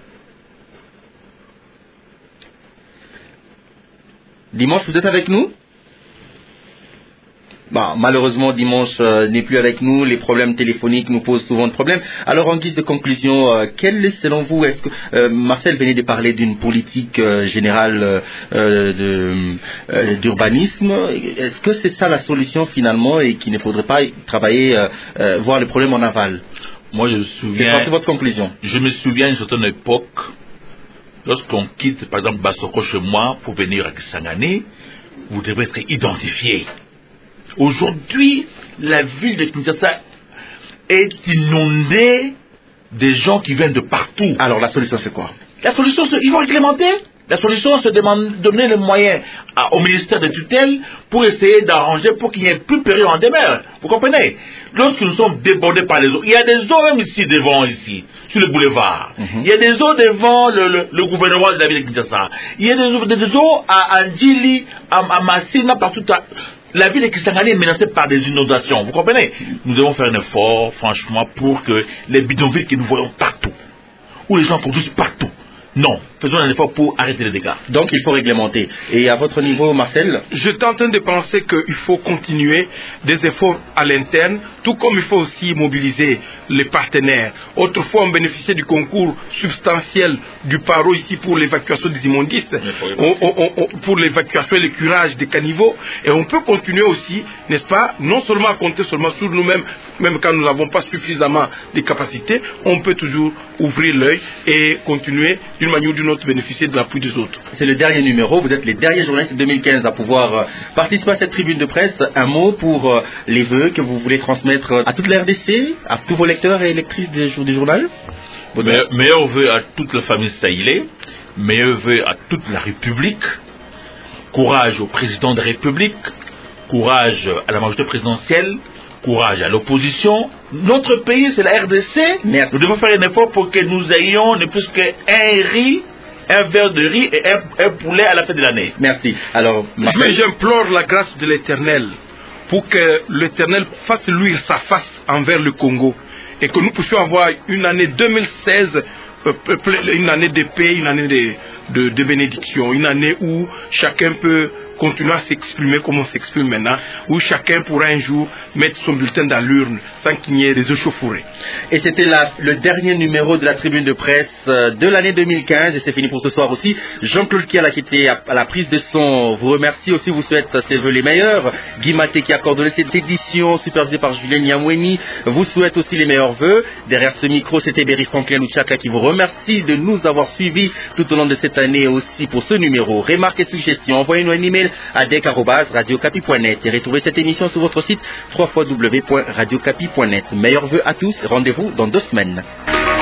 Dimanche, vous êtes avec nous? Bon, malheureusement, Dimanche euh, n'est plus avec nous. Les problèmes téléphoniques nous posent souvent de problèmes. Alors, en guise de conclusion, euh, quelle est, selon vous, est-ce que euh, Marcel venait de parler d'une politique euh, générale euh, de, euh, d'urbanisme? Est-ce que c'est ça la solution finalement et qu'il ne faudrait pas travailler, euh, euh, voir les problèmes en aval? Moi, je me souviens. C'est votre conclusion? Je me souviens d'une certaine époque, lorsqu'on quitte, par exemple, Bassoko chez moi pour venir à Kisangani, vous devez être identifié. Aujourd'hui, la ville de Kinshasa est inondée des gens qui viennent de partout. Alors la solution c'est quoi? La solution c'est il faut réglementer. La solution c'est de donner les moyens à, au ministère de tutelle pour essayer d'arranger pour qu'il n'y ait plus péril en demeure. Vous comprenez? Lorsque nous sommes débordés par les eaux, il y a des eaux même ici devant, ici, sur le boulevard. Mm-hmm. Il y a des eaux devant le, le, le gouvernement de la ville de Kinshasa. Il y a des, des eaux à Ndjili, à, à Massina, partout à... La ville de Kisangani est menacée par des inondations. Vous comprenez? Nous devons faire un effort, franchement, pour que les bidonvilles que nous voyons partout, où les gens conduisent partout, non, faisons un effort pour arrêter les dégâts. Donc il faut réglementer. Et à votre niveau, Marcel? Je suis en train de penser qu'il faut continuer des efforts à l'interne, tout comme il faut aussi mobiliser les partenaires. Autrefois, on bénéficiait du concours substantiel du P A R O ici pour l'évacuation des immondices, on, on, on, pour l'évacuation et le curage des caniveaux. Et on peut continuer aussi, n'est-ce pas, non seulement à compter seulement sur nous-mêmes, même quand nous n'avons pas suffisamment de capacités, on peut toujours ouvrir l'œil et continuer d'une manière ou d'une autre bénéficier de l'appui des autres. C'est le dernier numéro, vous êtes les derniers journalistes de deux mille quinze à pouvoir euh, participer à cette tribune de presse. Un mot pour euh, les vœux que vous voulez transmettre à toute la R D C, à tous vos lecteurs et lectrices des, des journaux? Me, meilleurs vœux à toute la famille Saïlé, meilleurs vœux à toute la République, courage au président de la République, courage à la majorité présidentielle, courage à l'opposition. Notre pays, c'est la R D C. Merci. Nous devons faire un effort pour que nous ayons ne plus qu'un riz, un verre de riz et un, un poulet à la fin de l'année. Merci. Alors, mais j'implore la grâce de l'Éternel pour que l'Éternel fasse luire sa face envers le Congo et que nous puissions avoir une année deux mille seize, une année de paix, une année de, de, de bénédiction, une année où chacun peut continuer à s'exprimer comme on s'exprime maintenant, où chacun pourra un jour mettre son bulletin dans l'urne sans qu'il y ait des échauffourées. Et c'était le dernier numéro de la tribune de presse de l'année deux mille quinze, et c'est fini pour ce soir aussi. Jean-Claude Kiala qui était à la prise de son vous remercie aussi, vous souhaite ses vœux les meilleurs. Guy Maté qui a coordonné cette édition, supervisée par Julien Niamweni, vous souhaite aussi les meilleurs vœux. Derrière ce micro, c'était Berry Franklin Luchaka qui vous remercie de nous avoir suivis tout au long de cette année aussi pour ce numéro. Remarques et suggestions, envoyez-nous un email à dec arobase radio capi point net et retrouvez cette émission sur votre site w w w point radio capi point net. Meilleurs vœux à tous, rendez-vous dans deux semaines.